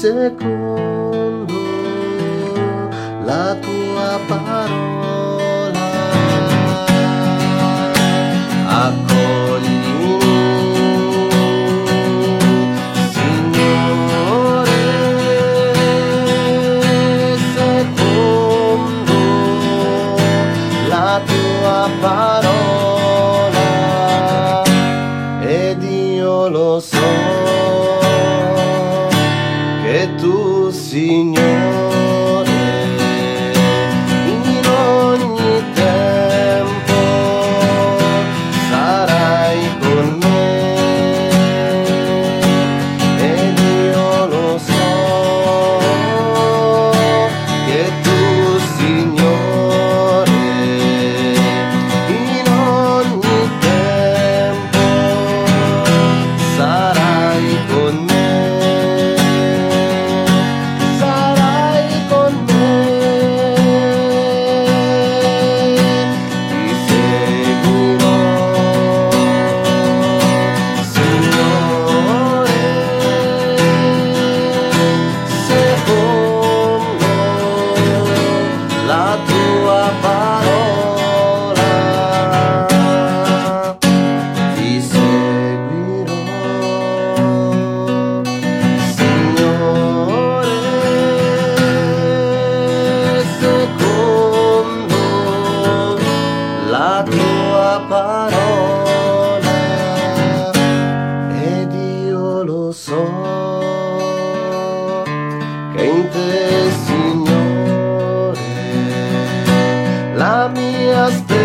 secondo la tua parola. Accoglimi, Signore, secondo la tua parola, ed io lo so che tu, Signore, in ogni tempo sarai con me, ed io lo so che tu, Signore, in ogni tempo sarai con me. La tua parola ti seguirò, Signore, secondo la tua parola, ed io lo so che in te, Signore, la mia speranza